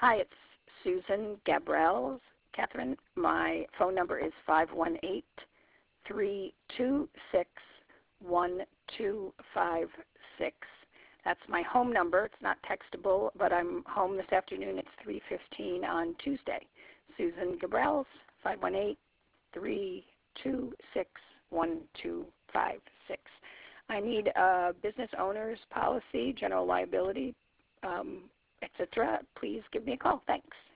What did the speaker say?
Hi, it's Susan Gabrels. Catherine, my phone number is 518-326-1256. That's my home number. It's not textable, but I'm home this afternoon. It's 3:15 on Tuesday. Susan Gabrels, 518-326-1256. I need a business owner's policy, general liability, etc. Please give me a call. Thanks.